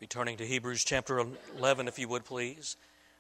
Be turning to Hebrews chapter 11, if you would, please.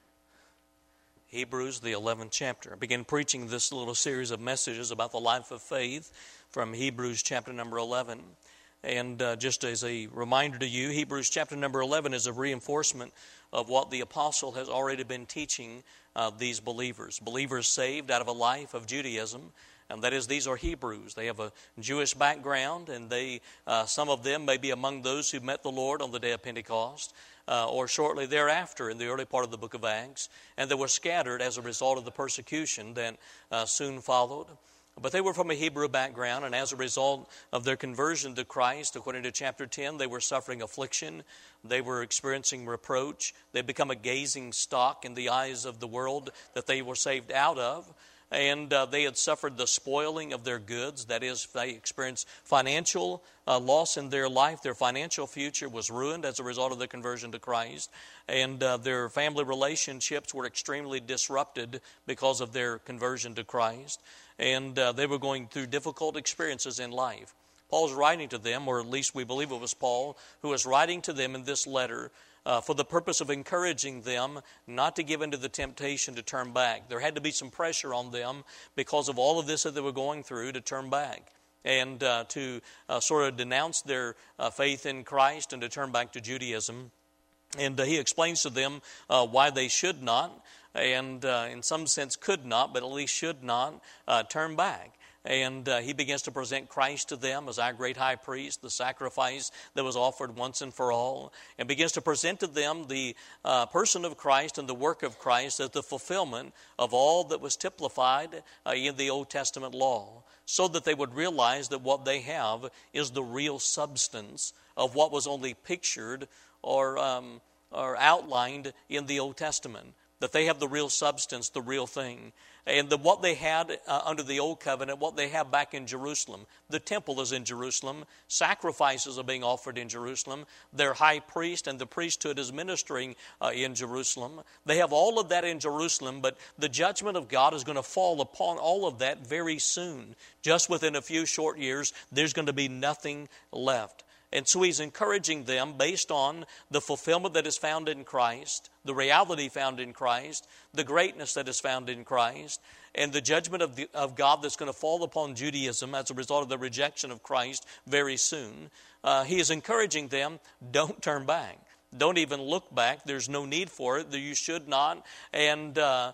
Hebrews, the 11th chapter. I began preaching this little series of messages about the life of faith from Hebrews chapter number 11. And just as a reminder to you, Hebrews chapter number 11 is a reinforcement of what the apostle has already been teaching these believers. Believers saved out of a life of Judaism. And that is, these are Hebrews. They have a Jewish background, and some of them may be among those who met the Lord on the day of Pentecost, or shortly thereafter in the early part of the book of Acts, and they were scattered as a result of the persecution that soon followed. But they were from a Hebrew background, and as a result of their conversion to Christ, according to chapter 10, they were suffering affliction. They were experiencing reproach. They become a gazing stock in the eyes of the world that they were saved out of. And they had suffered the spoiling of their goods. That is, they experienced financial loss in their life. Their financial future was ruined as a result of the conversion to Christ. And their family relationships were extremely disrupted because of their conversion to Christ. And they were going through difficult experiences in life. Paul's writing to them, or at least we believe it was Paul, who was writing to them in this letter for the purpose of encouraging them not to give into the temptation to turn back. There had to be some pressure on them because of all of this that they were going through to turn back and to sort of denounce their faith in Christ and to turn back to Judaism. And he explains to them why they should not, and in some sense could not, but at least should not turn back. And he begins to present Christ to them as our great high priest, the sacrifice that was offered once and for all, and begins to present to them the person of Christ and the work of Christ as the fulfillment of all that was typified in the Old Testament law, so that they would realize that what they have is the real substance of what was only pictured or outlined in the Old Testament, that they have the real substance, the real thing. And what they had under the Old Covenant, what they have back in Jerusalem. The temple is in Jerusalem. Sacrifices are being offered in Jerusalem. Their high priest and the priesthood is ministering in Jerusalem. They have all of that in Jerusalem, but the judgment of God is going to fall upon all of that very soon. Just within a few short years, there's going to be nothing left. And so he's encouraging them based on the fulfillment that is found in Christ, the reality found in Christ, the greatness that is found in Christ, and the judgment of God that's going to fall upon Judaism as a result of the rejection of Christ very soon. He is encouraging them, don't turn back. Don't even look back. There's no need for it. You should not and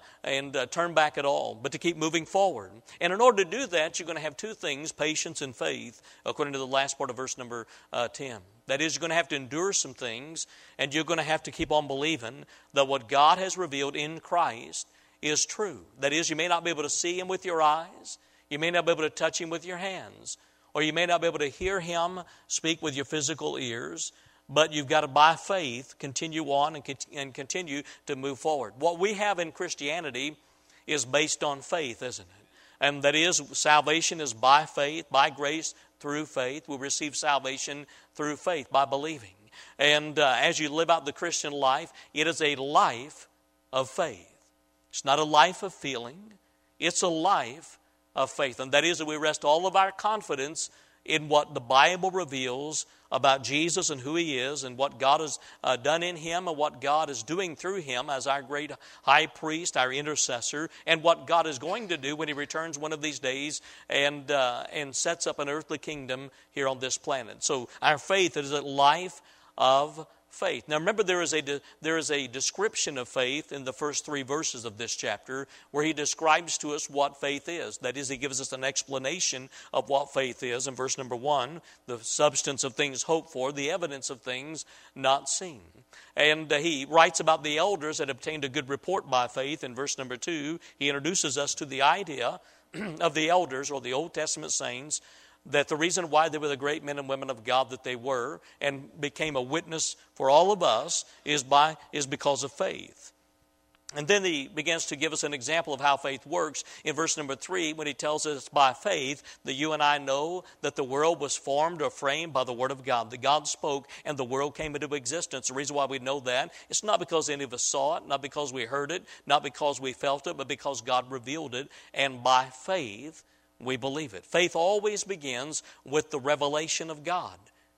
turn back at all, but to keep moving forward. And in order to do that, you're going to have two things, patience and faith, according to the last part of verse number 10. That is, you're going to have to endure some things, and you're going to have to keep on believing that what God has revealed in Christ is true. That is, you may not be able to see Him with your eyes. You may not be able to touch Him with your hands. Or you may not be able to hear Him speak with your physical ears. But you've got to, by faith, continue on and continue to move forward. What we have in Christianity is based on faith, isn't it? And that is, salvation is by faith, by grace, through faith. We receive salvation through faith, by believing. And as you live out the Christian life, it is a life of faith. It's not a life of feeling. It's a life of faith. And that is that we rest all of our confidence in what the Bible reveals about Jesus and who He is and what God has done in Him and what God is doing through Him as our great high priest, our intercessor, and what God is going to do when He returns one of these days and sets up an earthly kingdom here on this planet. So our faith is a life of faith. Now remember, there is a description of faith in the first 3 verses of this chapter where he describes to us what faith is. That is, he gives us an explanation of what faith is. In verse number 1, the substance of things hoped for, the evidence of things not seen. And he writes about the elders that obtained a good report by faith. In verse number 2, he introduces us to the idea of the elders or the Old Testament saints, that the reason why they were the great men and women of God that they were and became a witness for all of us is because of faith. And then he begins to give us an example of how faith works in verse number 3 when he tells us by faith that you and I know that the world was formed or framed by the word of God. That God spoke and the world came into existence. The reason why we know that, it's not because any of us saw it, not because we heard it, not because we felt it, but because God revealed it. And by faith, we believe it. Faith always begins with the revelation of God.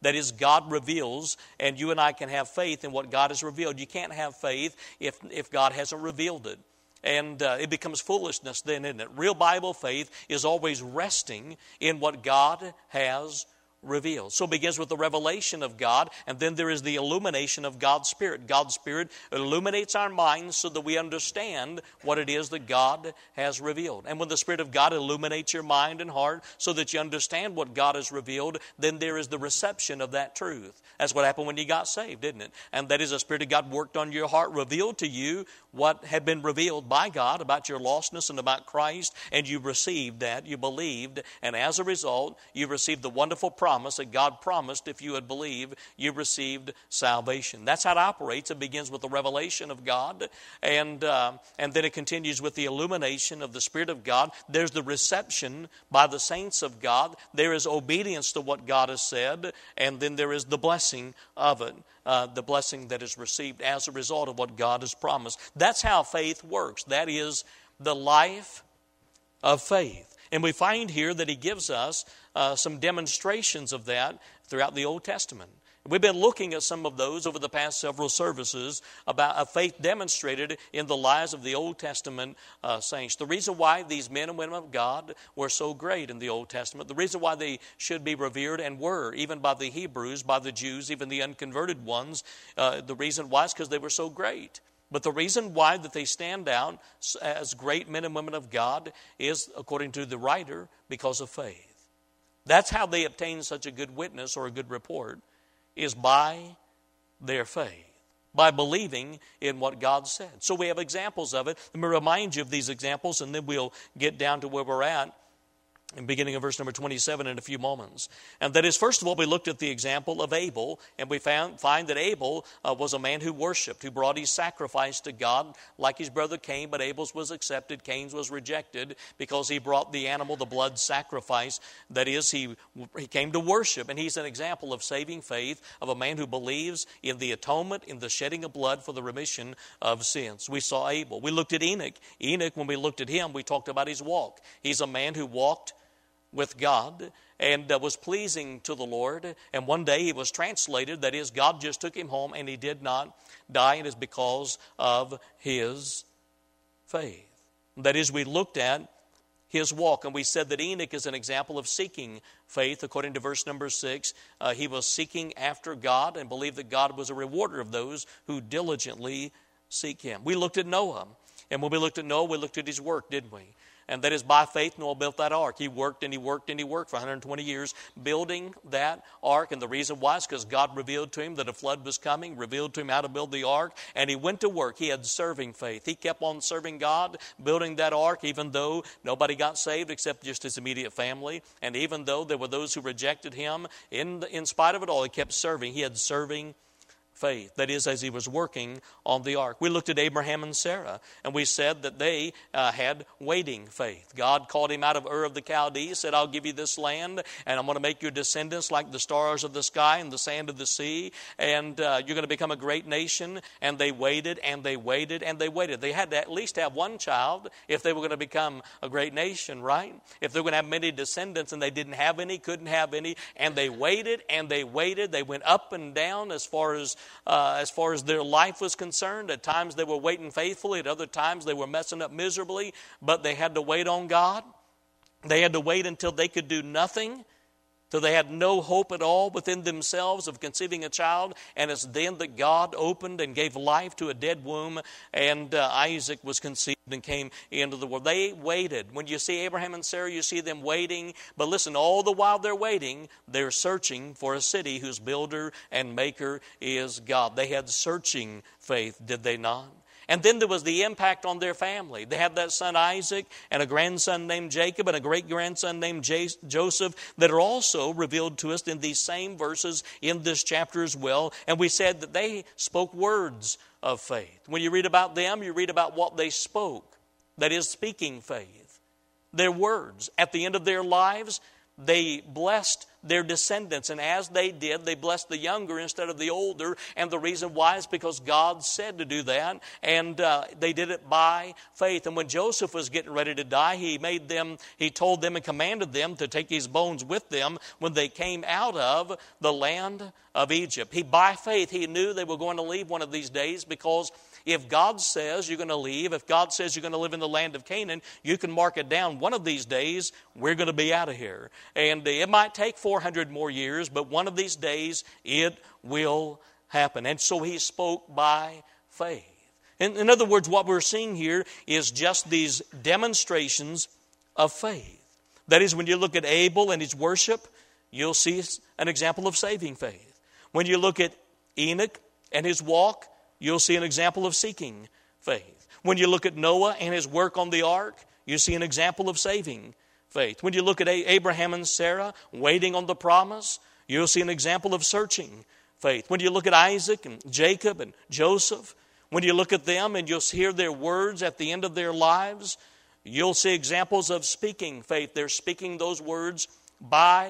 That is, God reveals, and you and I can have faith in what God has revealed. You can't have faith if God hasn't revealed it. And it becomes foolishness then, isn't it? Real Bible faith is always resting in what God has revealed. So it begins with the revelation of God, and then there is the illumination of God's Spirit. God's Spirit illuminates our minds so that we understand what it is that God has revealed. And when the Spirit of God illuminates your mind and heart so that you understand what God has revealed, then there is the reception of that truth. That's what happened when you got saved, didn't it? And that is the Spirit of God worked on your heart, revealed to you what had been revealed by God about your lostness and about Christ, and you received that, you believed, and as a result, you received the wonderful promise that God promised if you had believed, you received salvation. That's how it operates. It begins with the revelation of God, and then it continues with the illumination of the Spirit of God. There's the reception by the saints of God. There is obedience to what God has said, and then there is the blessing of it. The blessing that is received as a result of what God has promised. That's how faith works. That is the life of faith. And we find here that he gives us some demonstrations of that throughout the Old Testament. We've been looking at some of those over the past several services about a faith demonstrated in the lives of the Old Testament saints. The reason why these men and women of God were so great in the Old Testament, the reason why they should be revered and were, even by the Hebrews, by the Jews, even the unconverted ones, the reason why is because they were so great. But the reason why that they stand out as great men and women of God is, according to the writer, because of faith. That's how they obtain such a good witness or a good report, is by their faith, by believing in what God said. So we have examples of it. Let me remind you of these examples, and then we'll get down to where we're at in beginning of verse number 27 in a few moments. And that is, first of all, we looked at the example of Abel, and we find that Abel was a man who worshiped, who brought his sacrifice to God like his brother Cain, but Abel's was accepted, Cain's was rejected because he brought the animal, the blood sacrifice. That is, he came to worship, and he's an example of saving faith, of a man who believes in the atonement, in the shedding of blood for the remission of sins. We saw Abel. We looked at Enoch. Enoch, when we looked at him, we talked about his walk. He's a man who walked with God and was pleasing to the Lord. And one day he was translated. That is, God just took him home and he did not die. It is because of his faith. That is, we looked at his walk, and we said that Enoch is an example of seeking faith. According to verse number 6, he was seeking after God and believed that God was a rewarder of those who diligently seek him. We looked at Noah, and when we looked at Noah, we looked at his work, didn't we? And that is, by faith, Noah built that ark. He worked and he worked and he worked for 120 years building that ark. And the reason why is because God revealed to him that a flood was coming, revealed to him how to build the ark. And he went to work. He had serving faith. He kept on serving God, building that ark, even though nobody got saved except just his immediate family. And even though there were those who rejected him, in spite of it all, he kept serving. He had serving faith. That is, as he was working on the ark. We looked at Abraham and Sarah, and we said that they had waiting faith. God called him out of Ur of the Chaldees, said, I'll give you this land, and I'm going to make your descendants like the stars of the sky and the sand of the sea, and you're going to become a great nation. And they waited, and they waited, and they waited. They had to at least have one child if they were going to become a great nation, right? If they were going to have many descendants, and they didn't have any, couldn't have any, and they waited, and they waited. They went up and down as far as their life was concerned. At times they were waiting faithfully. At other times they were messing up miserably. But they had to wait on God. They had to wait until they could do nothing, till they had no hope at all within themselves of conceiving a child. And it's then that God opened and gave life to a dead womb, and Isaac was conceived and came into the world. They waited. When you see Abraham and Sarah, you see them waiting. But listen, all the while they're waiting, they're searching for a city whose builder and maker is God. They had searching faith, did they not? And then there was the impact on their family. They had that son Isaac and a grandson named Jacob and a great-grandson named Joseph that are also revealed to us in these same verses in this chapter as well. And we said that they spoke words of faith. When you read about them, you read about what they spoke. That is, speaking faith. Their words. At the end of their lives, they blessed their descendants. And as they did, they blessed the younger instead of the older. And the reason why is because God said to do that. And they did it by faith. And when Joseph was getting ready to die, he told them and commanded them to take his bones with them when they came out of the land of Egypt. By faith, he knew they were going to leave one of these days, because if God says you're going to leave, if God says you're going to live in the land of Canaan, you can mark it down. One of these days, we're going to be out of here. And it might take 400 more years, but one of these days, it will happen. And so he spoke by faith. In other words, what we're seeing here is just these demonstrations of faith. That is, when you look at Abel and his worship, you'll see an example of saving faith. When you look at Enoch and his walk, you'll see an example of seeking faith. When you look at Noah and his work on the ark, you see an example of saving faith. When you look at Abraham and Sarah waiting on the promise, you'll see an example of searching faith. When you look at Isaac and Jacob and Joseph, when you look at them and you'll hear their words at the end of their lives, you'll see examples of speaking faith. They're speaking those words by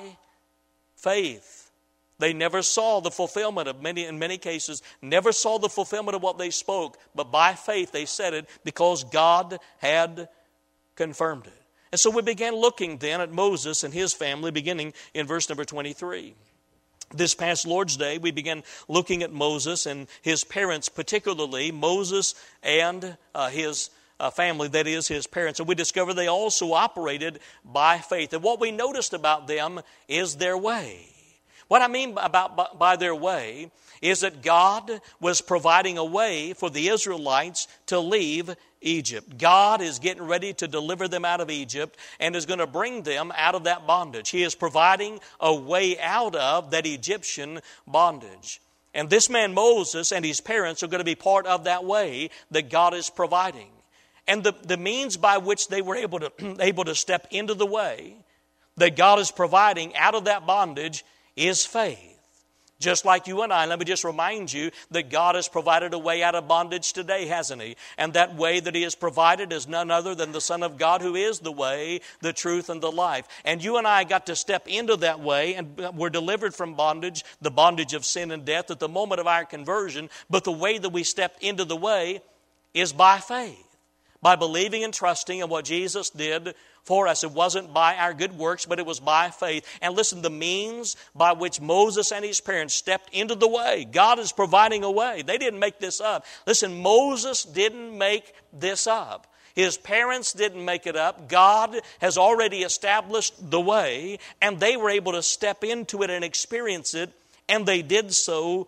faith. They never saw the fulfillment of in many cases, never saw the fulfillment of what they spoke, but by faith they said it because God had confirmed it. And so we began looking then at Moses and his family, beginning in verse number 23. This past Lord's Day, we began looking at Moses and his parents, particularly Moses and his family, that is, his parents. And we discovered they also operated by faith. And what we noticed about them is their way. What I mean by their way is that God was providing a way for the Israelites to leave Egypt. God is getting ready to deliver them out of Egypt and is going to bring them out of that bondage. He is providing a way out of that Egyptian bondage. And this man Moses and his parents are going to be part of that way that God is providing. And the means by which they were able to step into the way that God is providing out of that bondage is faith. Just like you and I, let me just remind you that God has provided a way out of bondage today, hasn't He? And that way that He has provided is none other than the Son of God, who is the way, the truth, and the life. And you and I got to step into that way, and we're delivered from bondage, the bondage of sin and death, at the moment of our conversion. But the way that we stepped into the way is by faith, by believing and trusting in what Jesus did for us. It wasn't by our good works, but it was by faith. And listen, the means by which Moses and his parents stepped into the way, God is providing a way. They didn't make this up. Listen, Moses didn't make this up. His parents didn't make it up. God has already established the way, and they were able to step into it and experience it, and they did so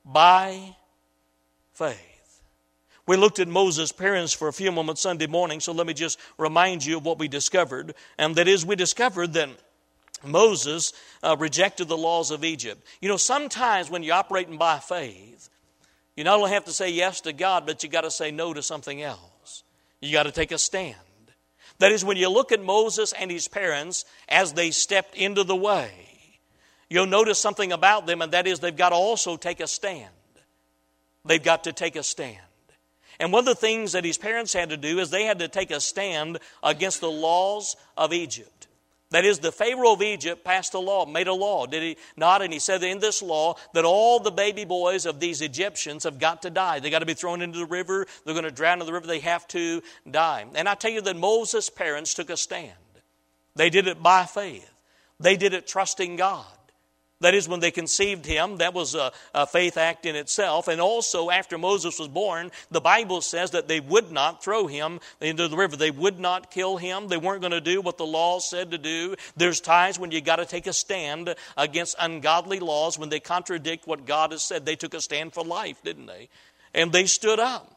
by faith. We looked at Moses' parents for a few moments Sunday morning, so let me just remind you of what we discovered. And that is, we discovered that Moses rejected the laws of Egypt. You know, sometimes when you're operating by faith, you not only have to say yes to God, but you got to say no to something else. You got to take a stand. That is, when you look at Moses and his parents as they stepped into the way, you'll notice something about them, and that is they've got to also take a stand. They've got to take a stand. And one of the things that his parents had to do is they had to take a stand against the laws of Egypt. That is, the Pharaoh of Egypt passed a law, made a law, did he not? And he said in this law that all the baby boys of these Egyptians have got to die. They got to be thrown into the river. They're going to drown in the river. They have to die. And I tell you that Moses' parents took a stand. They did it by faith. They did it trusting God. That is, when they conceived him, that was a faith act in itself. And also, after Moses was born, the Bible says that they would not throw him into the river. They would not kill him. They weren't going to do what the law said to do. There's times when you got to take a stand against ungodly laws when they contradict what God has said. They took a stand for life, didn't they? And they stood up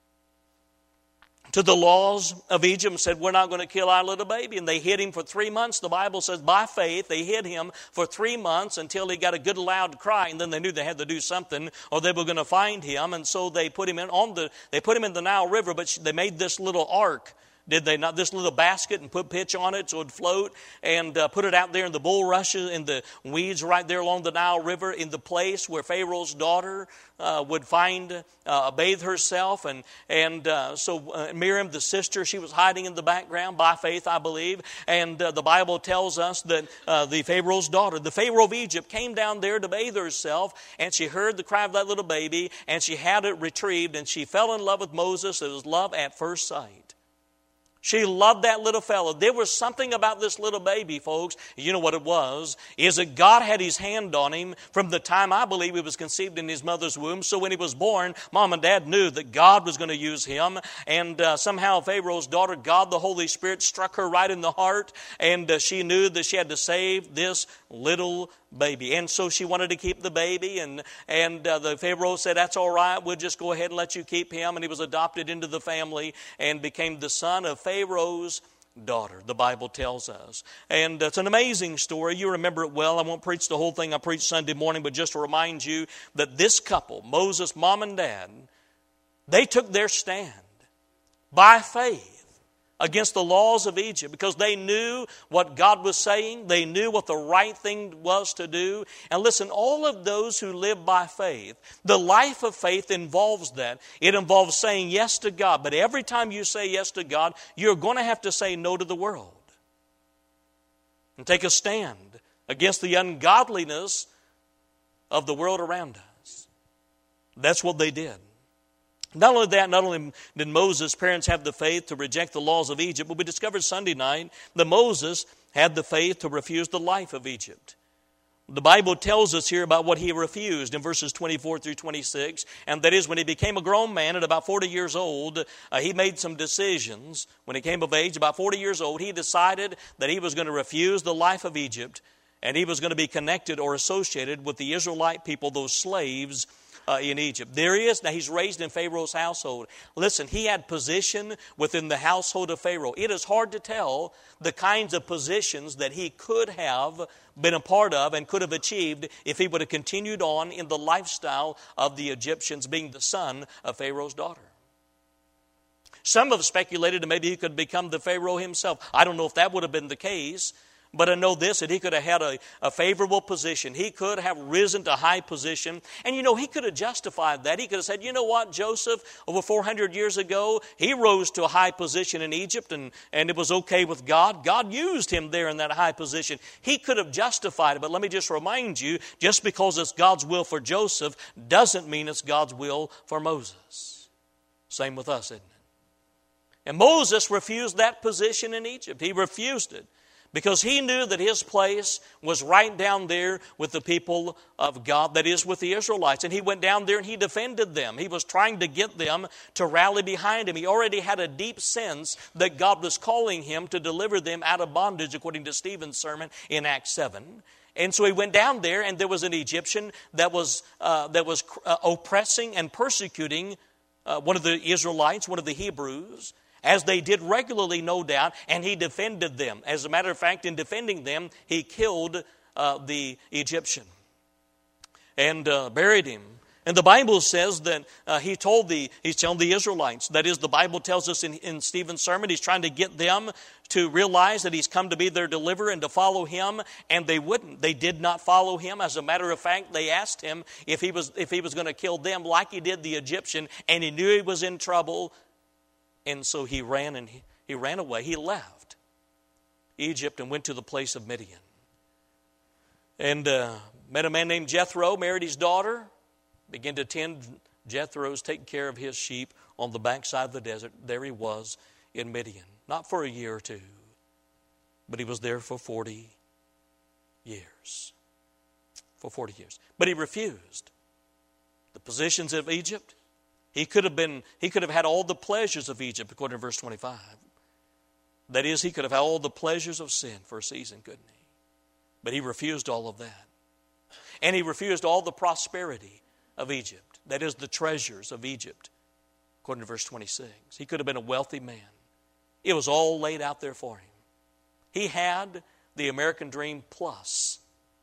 to the laws of Egypt and said, we're not going to kill our little baby. And they hid him for 3 months. The Bible says by faith they hid him for 3 months until he got a good loud cry. And then they knew they had to do something or they were going to find him. And so they put him in the Nile River, but they made this little ark Did they not? This little basket and put pitch on it so it would float, and put it out there in the bulrushes, in the weeds right there along the Nile River, in the place where Pharaoh's daughter would find, bathe herself. And so Miriam, the sister, she was hiding in the background by faith, I believe. And the Bible tells us that the Pharaoh's daughter, the Pharaoh of Egypt, came down there to bathe herself, and she heard the cry of that little baby, and she had it retrieved, and she fell in love with Moses. It was love at first sight. She loved that little fellow. There was something about this little baby, folks. You know what it was? Is that God had His hand on him from the time, I believe, he was conceived in his mother's womb. So when he was born, Mom and Dad knew that God was going to use him. And somehow Pharaoh's daughter, God the Holy Spirit, struck her right in the heart. And she knew that she had to save this little baby. And so she wanted to keep the baby. And the Pharaoh said, that's all right. We'll just go ahead and let you keep him. And he was adopted into the family and became the son of Pharaoh's daughter, the Bible tells us. And it's an amazing story. You remember it well. I won't preach the whole thing I preached Sunday morning, but just to remind you that this couple, Moses' mom and dad, they took their stand by faith against the laws of Egypt because they knew what God was saying. They knew what the right thing was to do. And listen, all of those who live by faith, the life of faith involves that. It involves saying yes to God. But every time you say yes to God, you're going to have to say no to the world and take a stand against the ungodliness of the world around us. That's what they did. Not only that, not only did Moses' parents have the faith to reject the laws of Egypt, but we discovered Sunday night that Moses had the faith to refuse the life of Egypt. The Bible tells us here about what he refused in verses 24 through 26, and that is when he became a grown man at about 40 years old, he made some decisions. When he came of age, about 40 years old, he decided that he was going to refuse the life of Egypt, and he was going to be connected or associated with the Israelite people, those slaves in Egypt. There he is. Now he's raised in Pharaoh's household. Listen, he had position within the household of Pharaoh. It is hard to tell the kinds of positions that he could have been a part of and could have achieved if he would have continued on in the lifestyle of the Egyptians, being the son of Pharaoh's daughter. Some have speculated that maybe he could become the Pharaoh himself. I don't know if that would have been the case. But I know this, that he could have had a favorable position. He could have risen to high position. And you know, he could have justified that. He could have said, you know what, Joseph, over 400 years ago, he rose to a high position in Egypt and it was okay with God. God used him there in that high position. He could have justified it. But let me just remind you, just because it's God's will for Joseph doesn't mean it's God's will for Moses. Same with us, isn't it? And Moses refused that position in Egypt. He refused it, because he knew that his place was right down there with the people of God, that is, with the Israelites. And he went down there and he defended them. He was trying to get them to rally behind him. He already had a deep sense that God was calling him to deliver them out of bondage, according to Stephen's sermon in Acts 7. And so he went down there, and there was an Egyptian that was oppressing and persecuting one of the Israelites, one of the Hebrews, as they did regularly, no doubt, and he defended them. As a matter of fact, in defending them, he killed the Egyptian and buried him. And the Bible says that he's telling the Israelites, that is, the Bible tells us in Stephen's sermon, he's trying to get them to realize that he's come to be their deliverer and to follow him, and they wouldn't. They did not follow him. As a matter of fact, they asked him if he was going to kill them like he did the Egyptian, and he knew he was in trouble. And so he ran away. He left Egypt and went to the place of Midian. And met a man named Jethro, married his daughter, began to tend Jethro's, taking care of his sheep on the backside of the desert. There he was in Midian. Not for a year or two, but he was there for 40 years. For 40 years. But he refused the positions of Egypt. He could have had all the pleasures of Egypt, according to verse 25. That is, he could have had all the pleasures of sin for a season, couldn't he? But he refused all of that. And he refused all the prosperity of Egypt. That is, the treasures of Egypt, according to verse 26. He could have been a wealthy man. It was all laid out there for him. He had the American dream plus.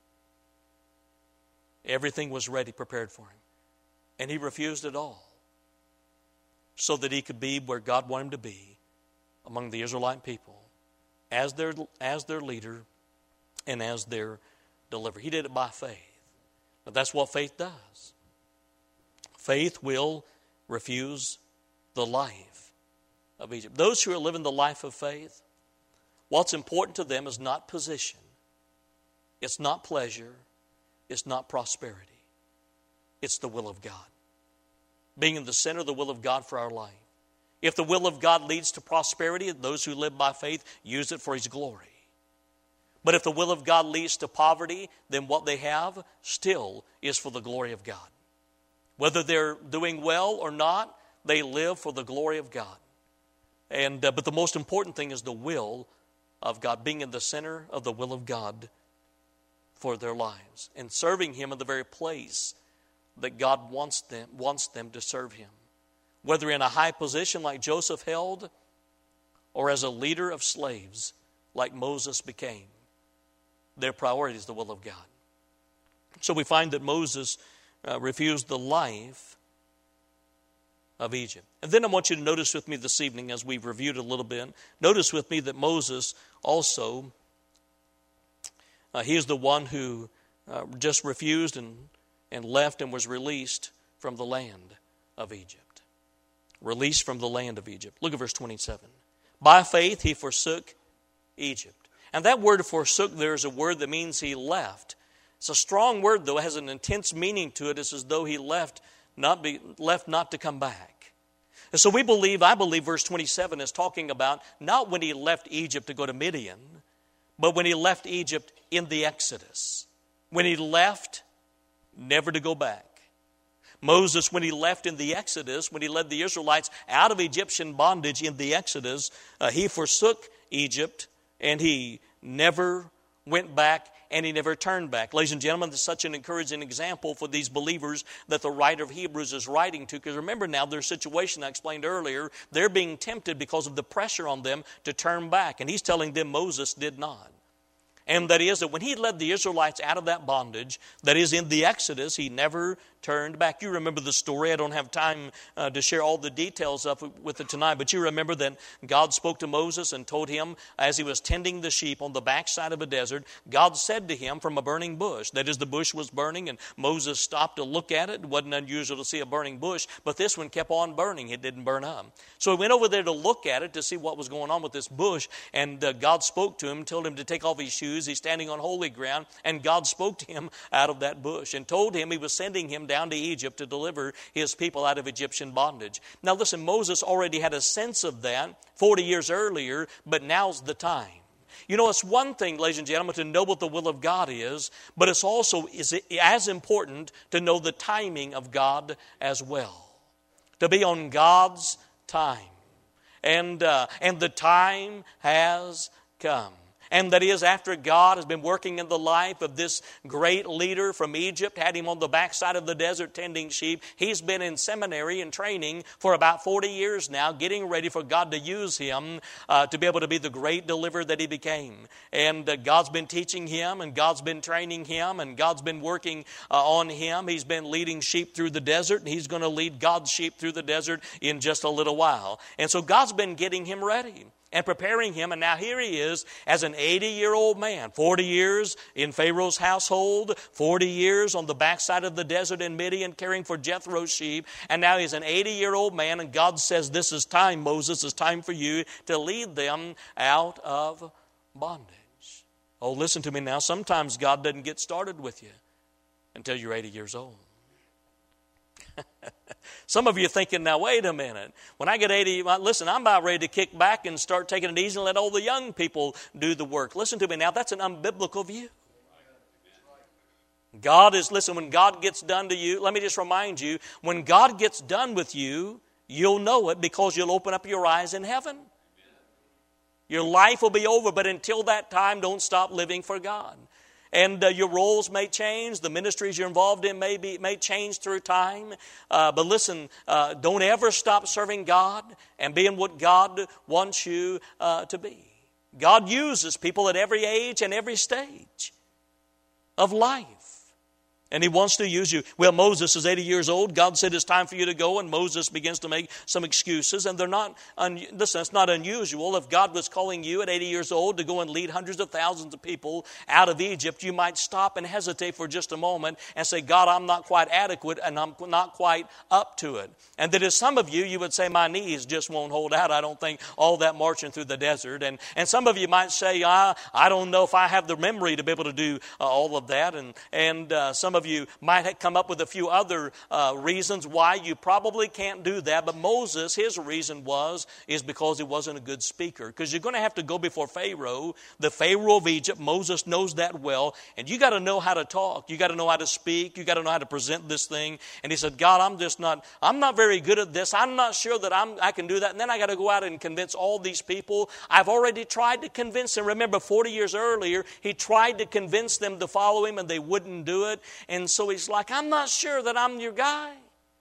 Everything was ready, prepared for him. And he refused it all, so that he could be where God wanted him to be, among the Israelite people as their leader and as their deliverer. He did it by faith. But that's what faith does. Faith will refuse the life of Egypt. Those who are living the life of faith, what's important to them is not position. It's not pleasure. It's not prosperity. It's the will of God. Being in the center of the will of God for our life. If the will of God leads to prosperity, those who live by faith use it for His glory. But if the will of God leads to poverty, then what they have still is for the glory of God. Whether they're doing well or not, they live for the glory of God. But the most important thing is the will of God, being in the center of the will of God for their lives and serving Him in the very place that God wants them to serve Him. Whether in a high position like Joseph held or as a leader of slaves like Moses became, their priority is the will of God. So we find that Moses refused the life of Egypt. And then I want you to notice with me this evening, as we've reviewed a little bit, notice with me that Moses also, he is the one who just refused and left and was released from the land of Egypt. Released from the land of Egypt. Look at verse 27. By faith he forsook Egypt. And that word forsook there is a word that means he left. It's a strong word, though. It has an intense meaning to it. It's as though he left not to come back. And so I believe verse 27 is talking about not when he left Egypt to go to Midian, but when he left Egypt in the Exodus. When he left, never to go back. Moses, when he left in the Exodus, when he led the Israelites out of Egyptian bondage in the Exodus, he forsook Egypt and he never went back and he never turned back. Ladies and gentlemen, this is such an encouraging example for these believers that the writer of Hebrews is writing to. Because remember now, their situation I explained earlier, they're being tempted because of the pressure on them to turn back. And he's telling them Moses did not. And that is that when he led the Israelites out of that bondage, that is in the Exodus, he never turned back. You remember the story. I don't have time to share all the details of it with it tonight, but you remember that God spoke to Moses and told him as he was tending the sheep on the backside of a desert, God said to him from a burning bush, that is, the bush was burning and Moses stopped to look at it. It wasn't unusual to see a burning bush, but this one kept on burning. It didn't burn up. So he went over there to look at it to see what was going on with this bush, and God spoke to him, told him to take off his shoes. He's standing on holy ground, and God spoke to him out of that bush and told him he was sending him down to Egypt to deliver his people out of Egyptian bondage. Now listen, Moses already had a sense of that 40 years earlier, but now's the time. You know, it's one thing, ladies and gentlemen, to know what the will of God is, but it's also as important to know the timing of God as well. To be on God's time. And the time has come. And that is after God has been working in the life of this great leader from Egypt, had him on the backside of the desert tending sheep. He's been in seminary and training for about 40 years now, getting ready for God to use him to be able to be the great deliverer that he became. And God's been teaching him, and God's been training him, and God's been working on him. He's been leading sheep through the desert, and he's going to lead God's sheep through the desert in just a little while. And so God's been getting him ready and preparing him, and now here he is as an 80-year-old man, 40 years in Pharaoh's household, 40 years on the backside of the desert in Midian caring for Jethro's sheep, and now he's an 80-year-old man, and God says, this is time, Moses, it's time for you to lead them out of bondage. Oh, listen to me now, sometimes God doesn't get started with you until you're 80 years old. Some of you are thinking, now wait a minute. When I get 80, listen, I'm about ready to kick back and start taking it easy and let all the young people do the work. Listen to me now, that's an unbiblical view. When God gets done to you, let me just remind you, when God gets done with you, you'll know it because you'll open up your eyes in heaven. Your life will be over, but until that time, don't stop living for God. And your roles may change. The ministries you're involved in may change through time. But listen, don't ever stop serving God and being what God wants you to be. God uses people at every age and every stage of life. And He wants to use you. Well, Moses is 80 years old. God said it's time for you to go, and Moses begins to make some excuses. And they're not, listen, it's not unusual. If God was calling you at 80 years old to go and lead hundreds of thousands of people out of Egypt, you might stop and hesitate for just a moment and say, God, I'm not quite adequate and I'm not quite up to it. And that as some of you, you would say, my knees just won't hold out. I don't think all that marching through the desert. And some of you might say, I don't know if I have the memory to be able to do all of that. And some of you might come up with a few other reasons why you probably can't do that. But Moses, his reason is because he wasn't a good speaker. Because you're going to have to go before Pharaoh, the Pharaoh of Egypt. Moses knows that well. And you got to know how to talk. You got to know how to speak. You got to know how to present this thing. And he said, God, I'm not very good at this. I'm not sure that I can do that. And then I got to go out and convince all these people. I've already tried to convince them. Remember, 40 years earlier, he tried to convince them to follow him and they wouldn't do it. And so he's like, I'm not sure that I'm your guy.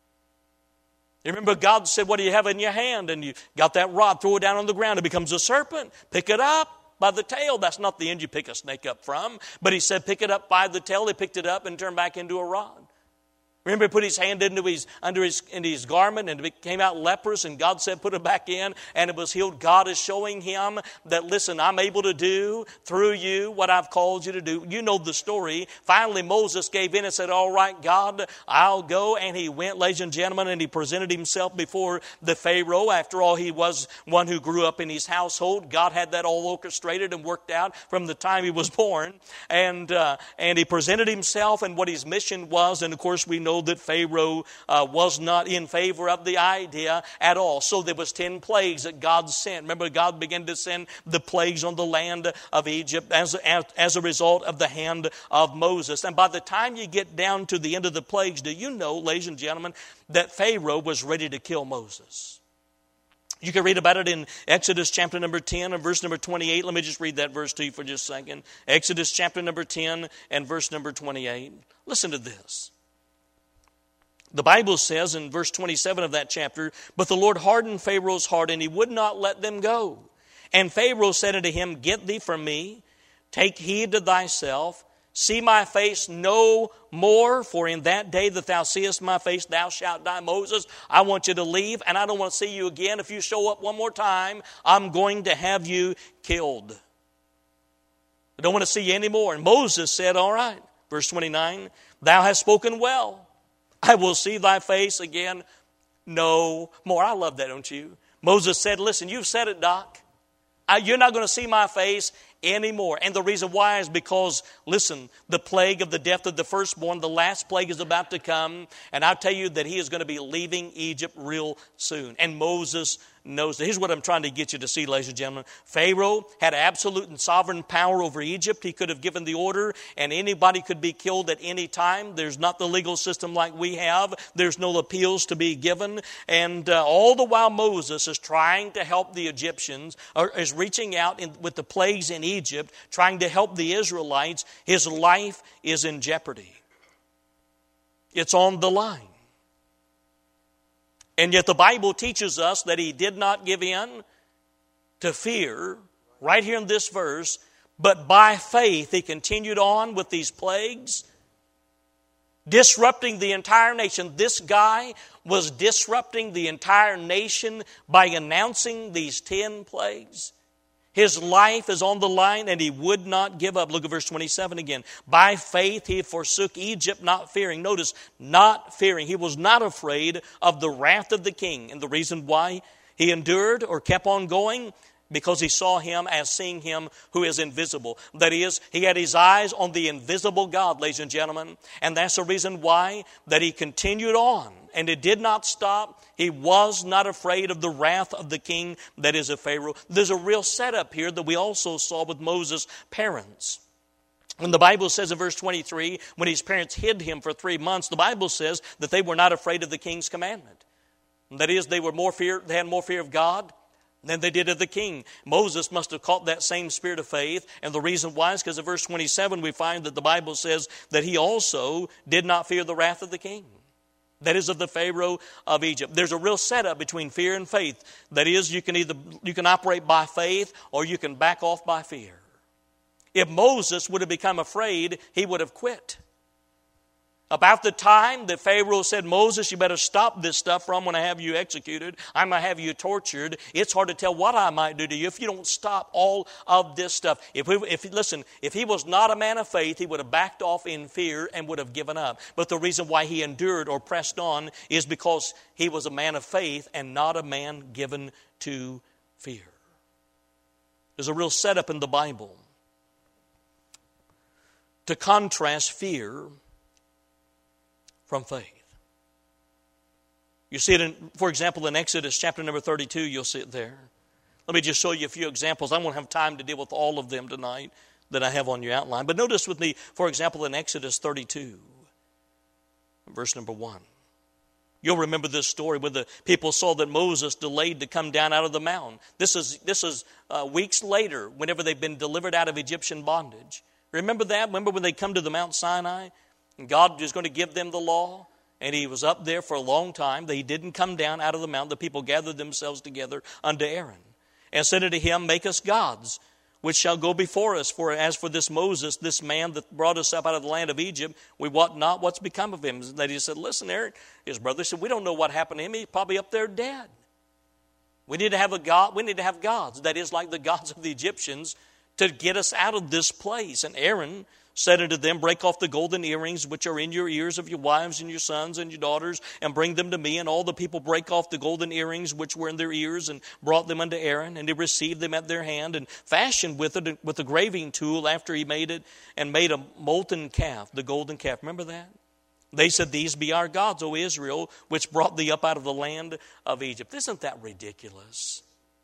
You remember God said, what do you have in your hand? And you got that rod, throw it down on the ground. It becomes a serpent. Pick it up by the tail. That's not the end you pick a snake up from. But he said, pick it up by the tail. He picked it up and turned back into a rod. Remember, he put his hand into his garment and it came out leprous, and God said, put it back in, and it was healed. God is showing him that, listen, I'm able to do through you what I've called you to do. You know the story. Finally, Moses gave in and said, all right, God, I'll go. And he went, ladies and gentlemen, and he presented himself before the Pharaoh. After all, he was one who grew up in his household. God had that all orchestrated and worked out from the time he was born. And he presented himself and what his mission was. And of course, we know that Pharaoh was not in favor of the idea at all. So there was 10 plagues that God sent. Remember, God began to send the plagues on the land of Egypt as a result of the hand of Moses. And by the time you get down to the end of the plagues, do you know, ladies and gentlemen, that Pharaoh was ready to kill Moses? You can read about it in Exodus chapter number 10 and verse number 28. Let me just read that verse to you for just a second. Exodus chapter number 10 and verse number 28. Listen to this. The Bible says in verse 27 of that chapter, but the Lord hardened Pharaoh's heart, and he would not let them go. And Pharaoh said unto him, get thee from me, take heed to thyself, see my face no more, for in that day that thou seest my face, thou shalt die. Moses, I want you to leave, and I don't want to see you again. If you show up one more time, I'm going to have you killed. I don't want to see you anymore. And Moses said, all right, verse 29, thou hast spoken well. I will see thy face again no more. I love that, don't you? Moses said, listen, you've said it, Doc. You're not going to see my face anymore. And the reason why is because, listen, the plague of the death of the firstborn, the last plague is about to come. And I'll tell you that he is going to be leaving Egypt real soon. And Moses knows that. Here's what I'm trying to get you to see, ladies and gentlemen. Pharaoh had absolute and sovereign power over Egypt. He could have given the order, and anybody could be killed at any time. There's not the legal system like we have. There's no appeals to be given. And all the while Moses is trying to help the Egyptians, or is reaching out with the plagues in Egypt, trying to help the Israelites, his life is in jeopardy. It's on the line. And yet the Bible teaches us that he did not give in to fear, right here in this verse, but by faith he continued on with these plagues, disrupting the entire nation. This guy was disrupting the entire nation by announcing these 10 plagues. His life is on the line and he would not give up. Look at verse 27 again. By faith he forsook Egypt, not fearing. Notice, not fearing. He was not afraid of the wrath of the king. And the reason why he endured or kept on going, because he saw him as seeing him who is invisible. That is, he had his eyes on the invisible God, ladies and gentlemen. And that's the reason why that he continued on. And it did not stop. He was not afraid of the wrath of the king that is a Pharaoh. There's a real setup here that we also saw with Moses' parents. When the Bible says in verse 23, when his parents hid him for 3 months, the Bible says that they were not afraid of the king's commandment. That is, they had more fear of God than they did of the king. Moses must have caught that same spirit of faith. And the reason why is because in verse 27 we find that the Bible says that he also did not fear the wrath of the king. That is of the Pharaoh of Egypt. There's a real setup between fear and faith. That is, you can operate by faith or you can back off by fear. If Moses would have become afraid, he would have quit. About the time that Pharaoh said, Moses, you better stop this stuff or I'm going to have you executed. I'm going to have you tortured. It's hard to tell what I might do to you if you don't stop all of this stuff. If he was not a man of faith, he would have backed off in fear and would have given up. But the reason why he endured or pressed on is because he was a man of faith and not a man given to fear. There's a real setup in the Bible to contrast fear from faith. You see it, for example, in Exodus chapter number 32, you'll see it there. Let me just show you a few examples. I won't have time to deal with all of them tonight that I have on your outline. But notice with me, for example, in Exodus 32, verse number 1. You'll remember this story where the people saw that Moses delayed to come down out of the mountain. This is weeks later, whenever they've been delivered out of Egyptian bondage. Remember that? Remember when they come to the Mount Sinai? And God is going to give them the law. And he was up there for a long time. They didn't come down out of the mountain. The people gathered themselves together unto Aaron and said unto him, make us gods, which shall go before us. For as for this Moses, this man that brought us up out of the land of Egypt, we wot not what's become of him. And he said, listen, Aaron, his brother said, we don't know what happened to him. He's probably up there dead. We need to have a God. We need to have gods. That is like the gods of the Egyptians to get us out of this place. And Aaron said unto them, break off the golden earrings which are in your ears of your wives and your sons and your daughters, and bring them to me. And all the people brake off the golden earrings which were in their ears, and brought them unto Aaron. And he received them at their hand, and fashioned with it with a graving tool after he made it, and made a molten calf, the golden calf. Remember that? They said, these be our gods, O Israel, which brought thee up out of the land of Egypt. Isn't that ridiculous?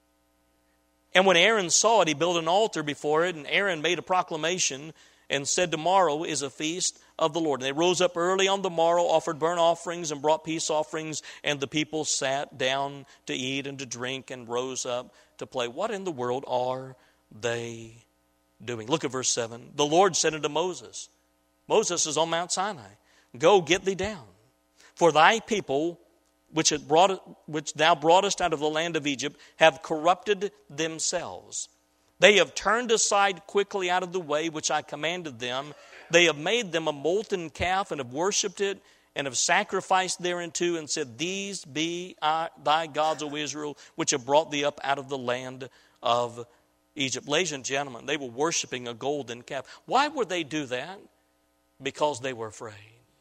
And when Aaron saw it, he built an altar before it, and Aaron made a proclamation and said, tomorrow is a feast of the Lord. And they rose up early on the morrow, offered burnt offerings and brought peace offerings, and the people sat down to eat and to drink and rose up to play. What in the world are they doing? Look at verse 7. The Lord said unto Moses, Moses is on Mount Sinai, go get thee down, for thy people which thou broughtest out of the land of Egypt have corrupted themselves. They have turned aside quickly out of the way which I commanded them. They have made them a molten calf and have worshipped it and have sacrificed thereunto and said, these be thy gods, O Israel, which have brought thee up out of the land of Egypt. Ladies and gentlemen, they were worshiping a golden calf. Why would they do that? Because they were afraid.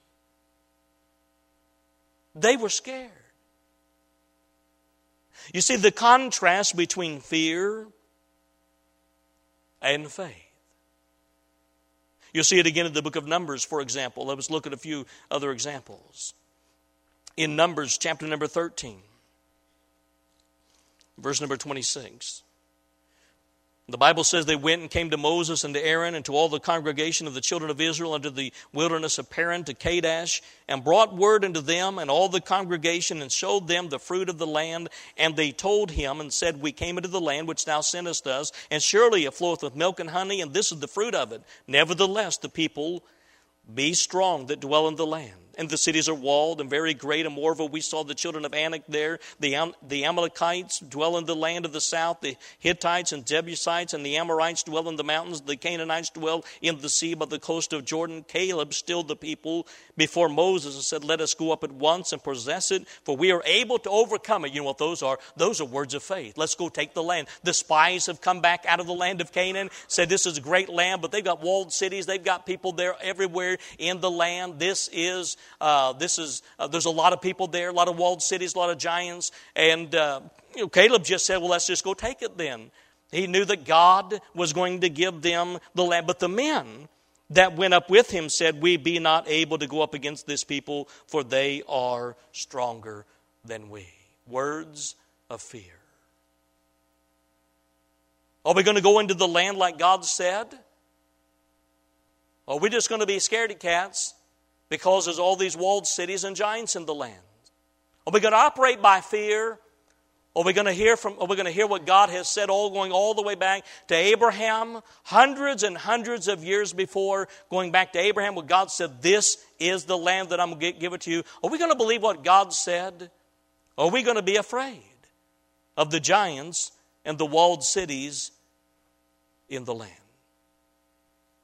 They were scared. You see the contrast between fear and faith. You'll see it again in the book of Numbers, for example. Let's look at a few other examples. In Numbers chapter number 13, verse number 26. The Bible says they went and came to Moses and to Aaron and to all the congregation of the children of Israel unto the wilderness of Paran to Kadesh, and brought word unto them and all the congregation, and showed them the fruit of the land. And they told him and said, we came into the land which thou sentest us, and surely it floweth with milk and honey, and this is the fruit of it. Nevertheless, the people be strong that dwell in the land. And the cities are walled and very great. And moreover, we saw the children of Anak there. The Amalekites dwell in the land of the south. The Hittites and Jebusites and the Amorites dwell in the mountains. The Canaanites dwell in the sea by the coast of Jordan. Caleb stilled the people before Moses and said, let us go up at once and possess it, for we are able to overcome it. You know what those are? Those are words of faith. Let's go take the land. The spies have come back out of the land of Canaan, said this is a great land, but they've got walled cities. They've got people there everywhere in the land. There's a lot of people there, a lot of walled cities, a lot of giants. And Caleb just said, well, let's just go take it then. He knew that God was going to give them the land. But the men that went up with him said, we be not able to go up against this people, for they are stronger than we. Words of fear. Are we going to go into the land like God said? Or are we just going to be scaredy cats because there's all these walled cities and giants in the land? Are we going to operate by fear? Are we going to hear what God has said, going all the way back to Abraham, hundreds and hundreds of years before, going back to Abraham, where God said, this is the land that I'm going to give it to you? Are we going to believe what God said? Or are we going to be afraid of the giants and the walled cities in the land?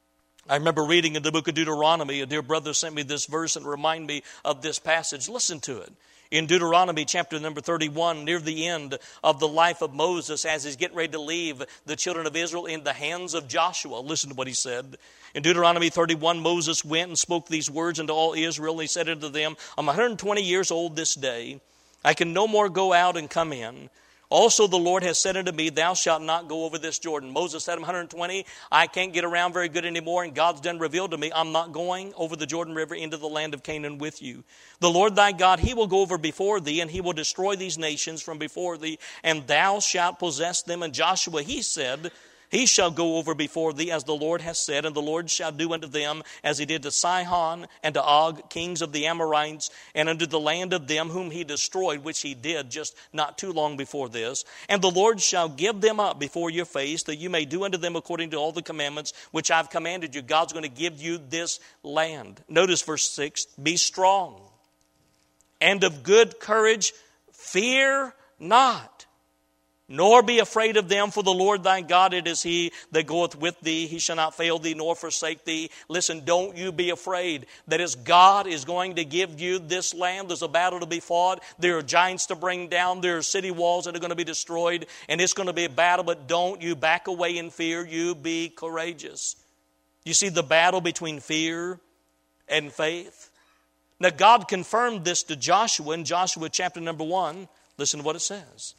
I remember reading in the book of Deuteronomy, a dear brother sent me this verse and reminded me of this passage. Listen to it. In Deuteronomy chapter number 31, near the end of the life of Moses, as he's getting ready to leave the children of Israel in the hands of Joshua. Listen to what he said. In Deuteronomy 31, Moses went and spoke these words unto all Israel. And he said unto them, I'm 120 years old this day. I can no more go out and come in. Also the Lord has said unto me, thou shalt not go over this Jordan. Moses said, I'm 120. I can't get around very good anymore. And God's done revealed to me, I'm not going over the Jordan River into the land of Canaan with you. The Lord thy God, he will go over before thee, and he will destroy these nations from before thee, and thou shalt possess them. And Joshua, he said, he shall go over before thee as the Lord has said, and the Lord shall do unto them as he did to Sihon and to Og, kings of the Amorites, and unto the land of them whom he destroyed, which he did just not too long before this. And the Lord shall give them up before your face, that you may do unto them according to all the commandments which I've commanded you. God's going to give you this land. Notice verse 6, be strong and of good courage, fear not. Nor be afraid of them, for the Lord thy God, it is he that goeth with thee. He shall not fail thee nor forsake thee. Listen, don't you be afraid. That is, God is going to give you this land. There's a battle to be fought. There are giants to bring down. There are city walls that are going to be destroyed. And it's going to be a battle, but don't you back away in fear. You be courageous. You see the battle between fear and faith? Now, God confirmed this to Joshua in Joshua chapter number 1. Listen to what it says.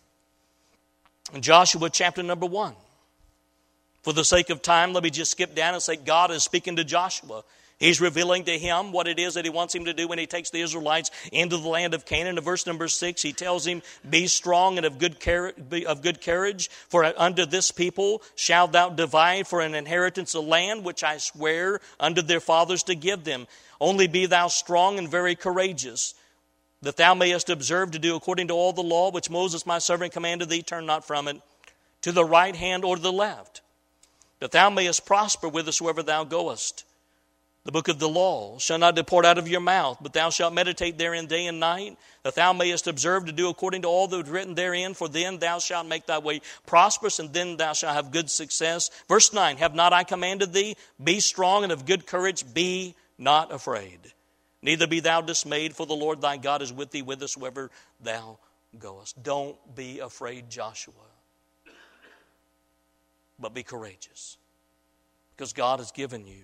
In Joshua chapter number 1. For the sake of time, let me just skip down and say God is speaking to Joshua. He's revealing to him what it is that he wants him to do when he takes the Israelites into the land of Canaan. In verse number 6, he tells him, be strong and of good courage, for unto this people shalt thou divide for an inheritance a land which I swear unto their fathers to give them. Only be thou strong and very courageous, that thou mayest observe to do according to all the law which Moses my servant commanded thee. Turn not from it to the right hand or to the left, that thou mayest prosper whithersoever thou goest. The book of the law shall not depart out of your mouth, but thou shalt meditate therein day and night, that thou mayest observe to do according to all that is written therein. For then thou shalt make thy way prosperous, and then thou shalt have good success. Verse 9, have not I commanded thee? Be strong and of good courage, be not afraid. Neither be thou dismayed, for the Lord thy God is with thee whithersoever thou goest. Don't be afraid, Joshua, but be courageous, because God has given you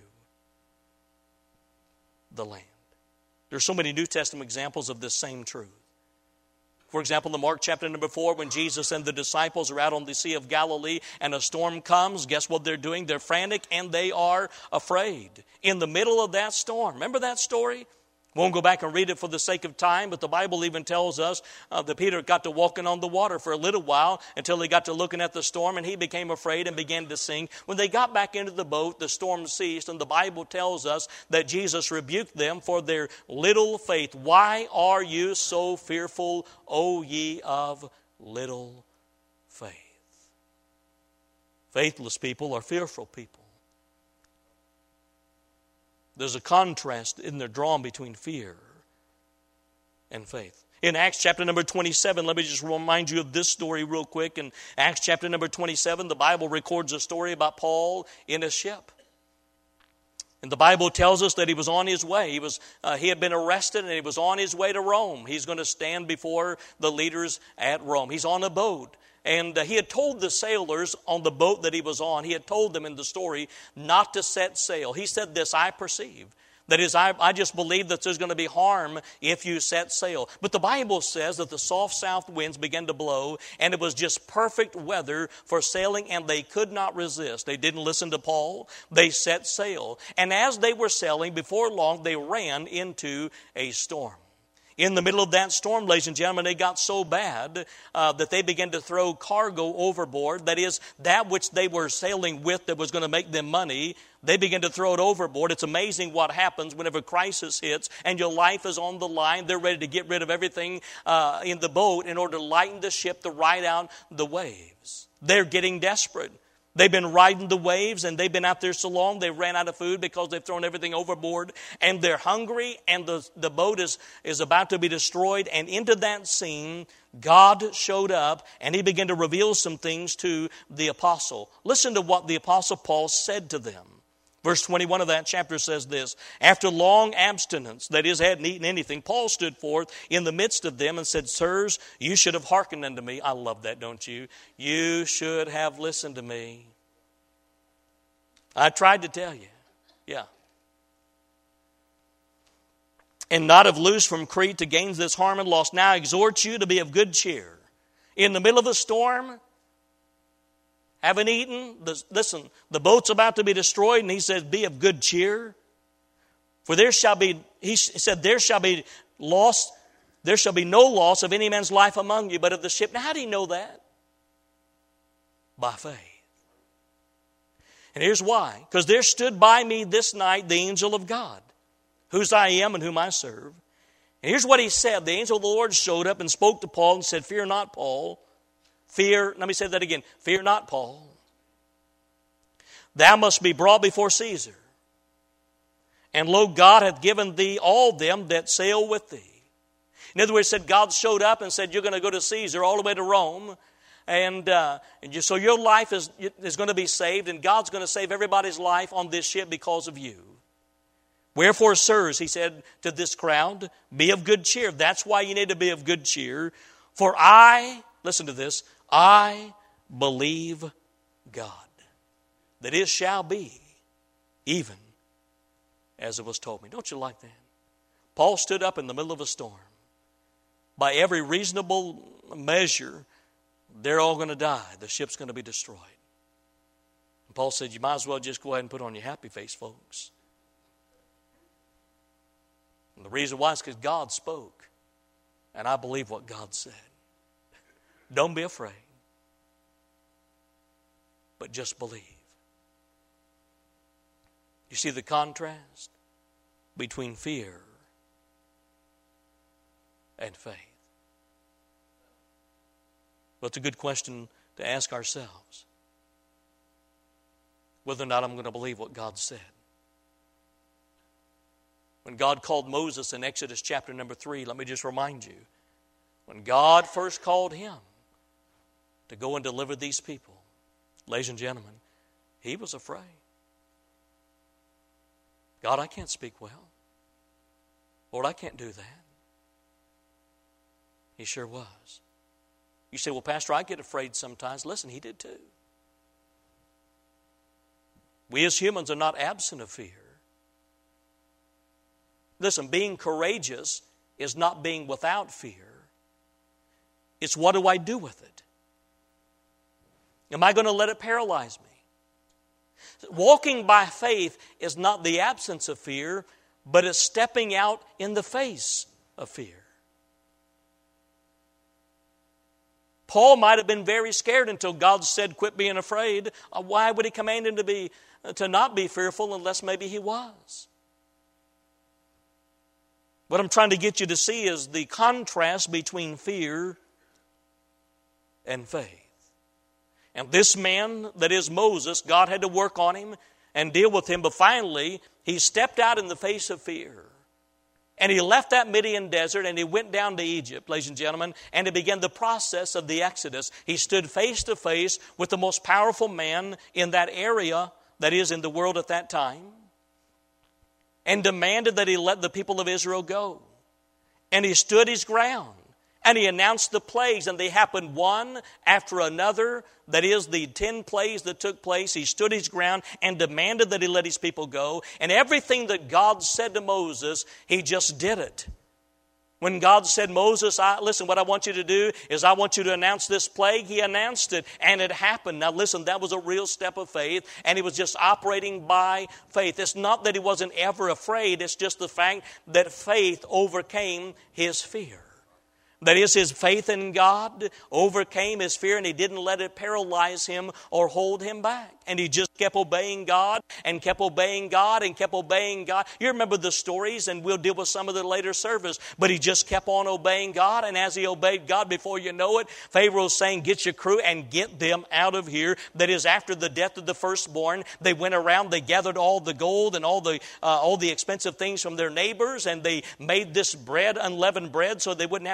the land. There are so many New Testament examples of this same truth. For example, in Mark chapter number 4, when Jesus and the disciples are out on the Sea of Galilee and a storm comes, guess what they're doing? They're frantic and they are afraid. In the middle of that storm, remember that story? Won't go back and read it for the sake of time, but the Bible even tells us that Peter got to walking on the water for a little while until he got to looking at the storm, and he became afraid and began to sink. When they got back into the boat, the storm ceased, and the Bible tells us that Jesus rebuked them for their little faith. Why are you so fearful, O ye of little faith? Faithless people are fearful people. There's a contrast in there drawn between fear and faith. In Acts chapter number 27, let me just remind you of this story real quick. In Acts chapter number 27, the Bible records a story about Paul in a ship. And the Bible tells us that he was on his way. He had been arrested and he was on his way to Rome. He's going to stand before the leaders at Rome. He's on a boat. And he had told the sailors on the boat that he was on, he had told them in the story not to set sail. He said this, I perceive. That is, I just believe that there's going to be harm if you set sail. But the Bible says that the soft south winds began to blow, and it was just perfect weather for sailing, and they could not resist. They didn't listen to Paul. They set sail. And as they were sailing, before long, they ran into a storm. In the middle of that storm, ladies and gentlemen, they got so bad that they began to throw cargo overboard. That is, that which they were sailing with that was going to make them money, they began to throw it overboard. It's amazing what happens whenever crisis hits and your life is on the line. They're ready to get rid of everything in the boat in order to lighten the ship to ride out the waves. They're getting desperate. They've been riding the waves and they've been out there so long they ran out of food because they've thrown everything overboard. And they're hungry and the boat is about to be destroyed. And into that scene, God showed up and he began to reveal some things to the apostle. Listen to what the apostle Paul said to them. Verse 21 of that chapter says this, after long abstinence, that is, hadn't eaten anything, Paul stood forth in the midst of them and said, sirs, you should have hearkened unto me. I love that, don't you? You should have listened to me. I tried to tell you. Yeah. And not have loosed from Crete to gain this harm and loss. Now I exhort you to be of good cheer. In the middle of a storm, haven't eaten. Listen, the boat's about to be destroyed, and he says, be of good cheer. For there shall be, he said, there shall be no loss of any man's life among you, but of the ship. Now how do you know that? By faith. And here's why. Because there stood by me this night the angel of God, whose I am and whom I serve. And here's what he said. The angel of the Lord showed up and spoke to Paul and said, fear not, Paul. Let me say that again. Fear not, Paul. Thou must be brought before Caesar. And lo, God hath given thee all them that sail with thee. In other words, said God showed up and said, you're going to go to Caesar all the way to Rome. So your life is going to be saved, and God's going to save everybody's life on this ship because of you. Wherefore, sirs, he said to this crowd, be of good cheer. That's why you need to be of good cheer. For listen to this, I believe God, that it shall be even as it was told me. Don't you like that? Paul stood up in the middle of a storm. By every reasonable measure, they're all going to die. The ship's going to be destroyed. And Paul said, you might as well just go ahead and put on your happy face, folks. And the reason why is because God spoke. And I believe what God said. Don't be afraid. But just believe. You see the contrast between fear and faith. Well, it's a good question to ask ourselves. Whether or not I'm going to believe what God said. When God called Moses in Exodus chapter number 3, let me just remind you. When God first called him to go and deliver these people, ladies and gentlemen, he was afraid. God, I can't speak well. Lord, I can't do that. He sure was. You say, well, Pastor, I get afraid sometimes. Listen, he did too. We as humans are not absent of fear. Listen, being courageous is not being without fear. It's what do I do with it? Am I going to let it paralyze me? Walking by faith is not the absence of fear, but it's stepping out in the face of fear. Paul might have been very scared until God said, quit being afraid. Why would he command him to not be fearful unless maybe he was? What I'm trying to get you to see is the contrast between fear and faith. And this man, that is Moses, God had to work on him and deal with him. But finally, he stepped out in the face of fear. And he left that Midian desert and he went down to Egypt, ladies and gentlemen, and he began the process of the Exodus. He stood face to face with the most powerful man in that area, that is, in the world at that time, and demanded that he let the people of Israel go. And he stood his ground. And he announced the plagues, and they happened one after another. That is, the 10 plagues that took place. He stood his ground and demanded that he let his people go. And everything that God said to Moses, he just did it. When God said, Moses, listen, what I want you to do is I want you to announce this plague. He announced it, and it happened. Now listen, that was a real step of faith, and he was just operating by faith. It's not that he wasn't ever afraid. It's just the fact that faith overcame his fear. That is, his faith in God overcame his fear, and he didn't let it paralyze him or hold him back. And he just kept obeying God and kept obeying God and kept obeying God. You remember the stories, and we'll deal with some of the later service. But he just kept on obeying God, and as he obeyed God, before you know it, Pharaoh's saying, get your crew and get them out of here. That is, after the death of the firstborn, they went around, they gathered all the gold and all the expensive things from their neighbors, and they made this bread, unleavened bread, so they wouldn't have to wait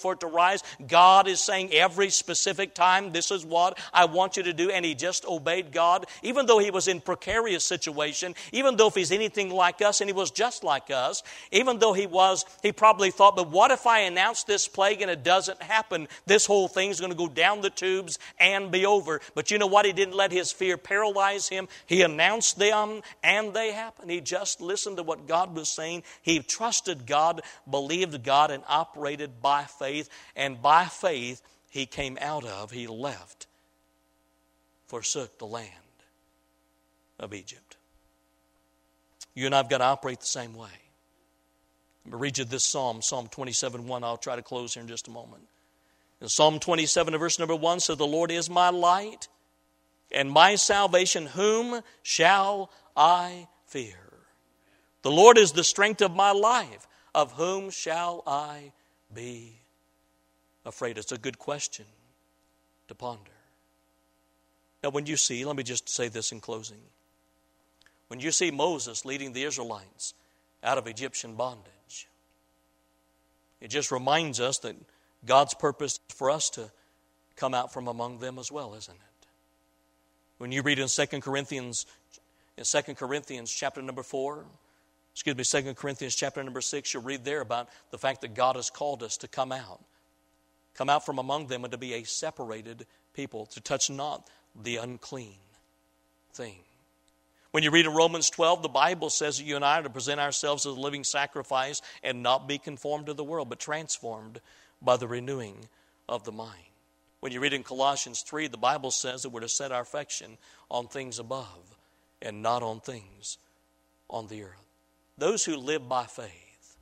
for it to rise. God is saying every specific time, this is what I want you to do. And he just obeyed God, even though he was in precarious situation, even though if he's anything like us, and he was just like us, even though he probably thought, but what if I announce this plague and it doesn't happen? This whole thing's going to go down the tubes and be over. But you know what? He didn't let his fear paralyze him. He announced them and they happened. He just listened to what God was saying. He trusted God, believed God, and operated by faith. And by faith, he left, forsook the land of Egypt. You and I have got to operate the same way. I'm going to read you this psalm, Psalm 27:1. I'll try to close here in just a moment. In Psalm 27, verse number 1 says, the Lord is my light and my salvation. Whom shall I fear? The Lord is the strength of my life. Of whom shall I be afraid? It's a good question to ponder. Now when you see, let me just say this in closing. When you see Moses leading the Israelites out of Egyptian bondage, it just reminds us that God's purpose is for us to come out from among them as well, isn't it? When you read in 2 Corinthians chapter number 4, 2 Corinthians chapter number 6, you'll read there about the fact that God has called us to come out from among them and to be a separated people, to touch not the unclean thing. When you read in Romans 12, the Bible says that you and I are to present ourselves as a living sacrifice and not be conformed to the world, but transformed by the renewing of the mind. When you read in Colossians 3, the Bible says that we're to set our affection on things above and not on things on the earth. Those who live by faith,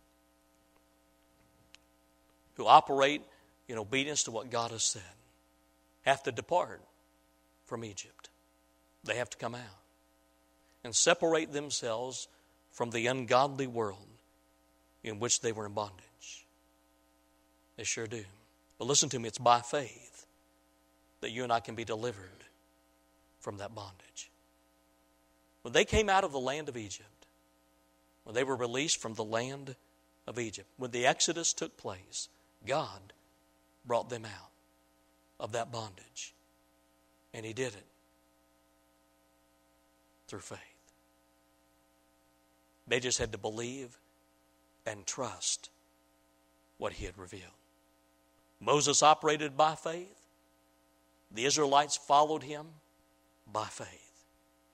who operate in obedience to what God has said, have to depart from Egypt. They have to come out and separate themselves from the ungodly world in which they were in bondage. They sure do. But listen to me, it's by faith that you and I can be delivered from that bondage. When they came out of the land of Egypt, when they were released from the land of Egypt, when the Exodus took place, God brought them out of that bondage. And he did it through faith. They just had to believe and trust what he had revealed. Moses operated by faith. The Israelites followed him by faith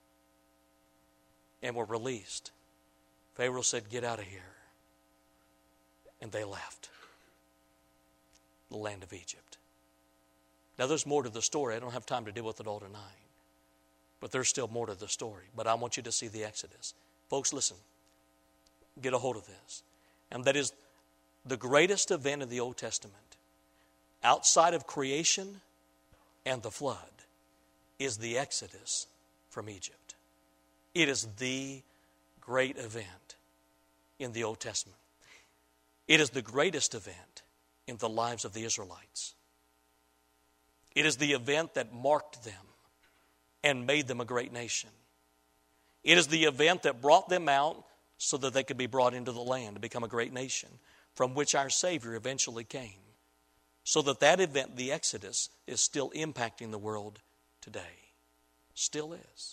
and were released. Pharaoh said, get out of here. And they left the land of Egypt. Now there's more to the story. I don't have time to deal with it all tonight. But there's still more to the story. But I want you to see the Exodus. Folks, listen. Get a hold of this. And that is the greatest event in the Old Testament, outside of creation and the flood, is the Exodus from Egypt. It is the great event in the Old Testament. It is the greatest event in the lives of the Israelites. It is the event that marked them and made them a great nation. It is the event that brought them out so that they could be brought into the land to become a great nation, from which our Savior eventually came. So that event, the Exodus, is still impacting the world today. Still is.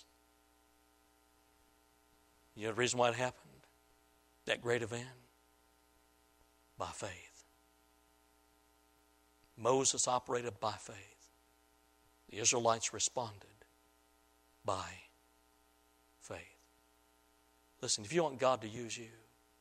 You know the reason why it happened? That great event? By faith. Moses operated by faith. The Israelites responded by faith. Listen, if you want God to use you,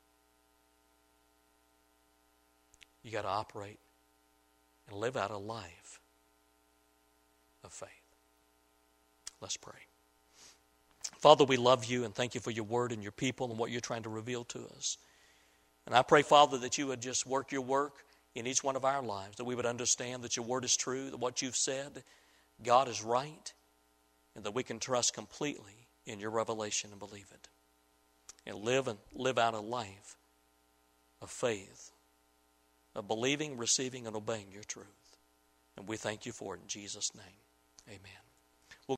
you got to operate and live out a life of faith. Let's pray. Father, we love you and thank you for your word and your people and what you're trying to reveal to us. And I pray, Father, that you would just work your work in each one of our lives, that we would understand that your word is true, that what you've said, God is right, and that we can trust completely in your revelation and believe it. And live out a life of faith, of believing, receiving, and obeying your truth. And we thank you for it in Jesus' name. Amen.